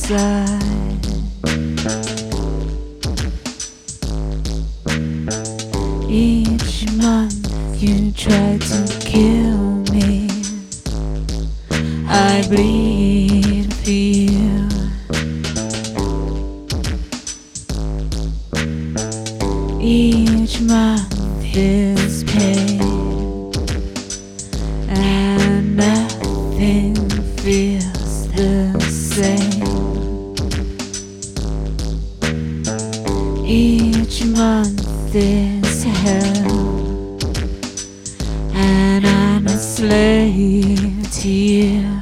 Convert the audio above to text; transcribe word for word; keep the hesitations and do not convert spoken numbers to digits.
inside. Each month you try to kill me. I bleed for you. Each month is pain, and nothing feels the same. Each month is hell, and I'm a slave to you.